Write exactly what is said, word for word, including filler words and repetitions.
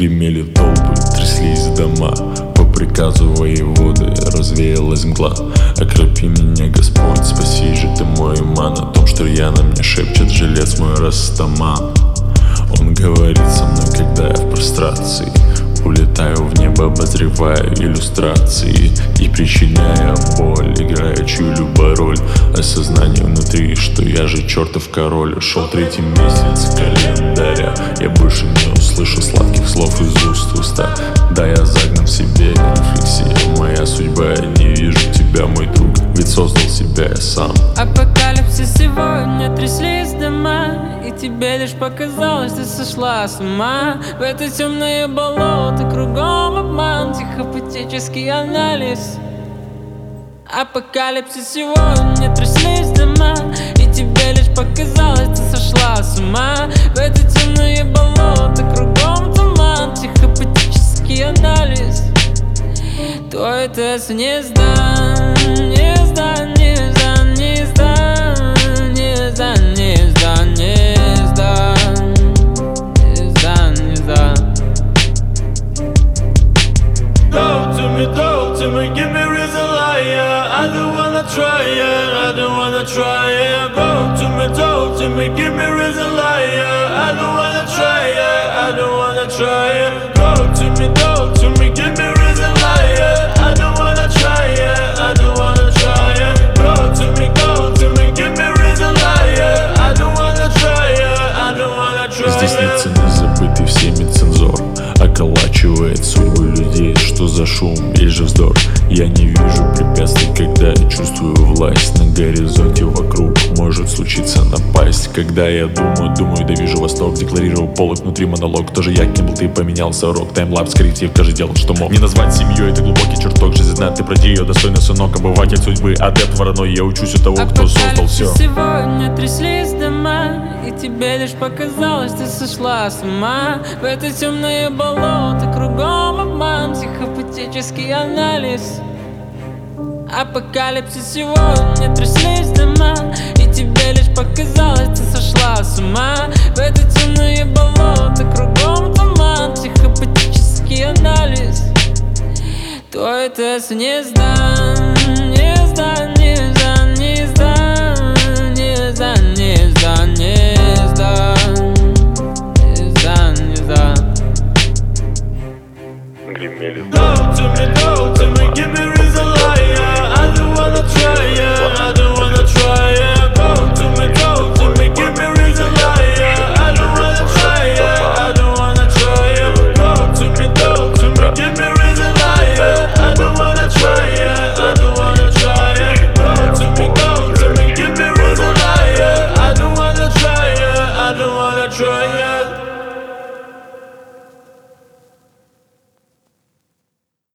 Гремели толпы, тряслись дома. По приказу воеводы развеялась мгла. Окропи меня, Господь, спаси же ты мой иман. О том, что рьяно мне шепчет жилец мой Растаман. Он говорит со мной, когда я в прострации. Улетаю в небо, обозреваю иллюстрации и причиняя боль, играя чью-либо роль. Осознание внутри, что я же чертов король. Шел третий месяц календаря, я больше не услышу сладких слов из уст в уста. Да, я загнан в себе, рефлексия моя судьба. Я не вижу тебя, мой друг, ведь создал себя я сам. Апокалипсис сегодня, тряслись дома, и тебе лишь показалось, ты сошла с ума. В это темное болото, кругом обман, психопатический анализ. Апокалипсис сегодня, тряслись дома, и тебе лишь показалось, ты сошла с ума. В это темное болото, кругом туман, психопатический анализ. Твой тест не сдан, не сдан, не сдан, не сдан, не сдан, не сдан, не сдан, не сдан, не сдан. Talk to me, talk to me, give me reason liar. I don't wanna try it, I don't wanna try it. Talk to me, talk to me, give me reason liar. I don't wanna try it, I don't wanna try it. Talk to me, talk to me, give me reason liar. I don't wanna try it, I don't wanna try it. Talk to me, talk to me, give me reason liar. I don't wanna try it, I don't wanna try it. Здесь нет цены, забытый всеми цензор околачивает судьбы людей. Что за шум или же вздор? Я не вижу препятствий, когда я чувствую власть. На горизонте вокруг может случиться напасть. Когда я думаю, думаю, да вижу восток. Декларировал полок, внутри монолог. Тоже я кем был, ты поменялся урок. Таймлапс, корректив, каждый делал, что мог. Не назвать семьей, это глубокий чертог. Жизнь знает, ты пройди ее, достойный сынок. Обыватель судьбы, адепт вороной. Я учусь у того, кто создал все. Сегодня тряслись дома, и тебе лишь показалось, ты сошла с ума. В это темное болото, кругом обман, психопатический анализ. Апокалипсис сегодня, тряслись дома, и тебе лишь показалось, ты сошла с ума. В это темное болото, кругом туман, психопатический анализ. Твой тест не сдан, не сдан, не